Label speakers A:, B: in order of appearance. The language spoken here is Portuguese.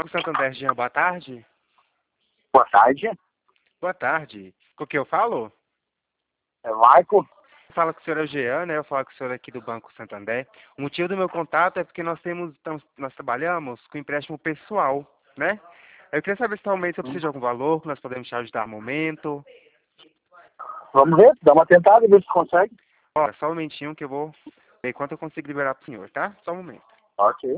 A: Banco Santander, Jean, boa tarde.
B: Boa tarde.
A: Boa tarde. Com o que eu falo?
B: É Marco.
A: Fala com o senhor é o Jean, né? Eu falo com o senhor aqui do Banco Santander. O motivo do meu contato é porque nós trabalhamos com empréstimo pessoal, né? Eu queria saber se realmente você precisa de algum valor, que nós podemos te ajudar no momento.
B: Vamos ver, dá uma tentada e ver se consegue.
A: Ó, só um momentinho que eu vou ver quanto eu consigo liberar pro senhor, tá? Só um momento.
B: Ok.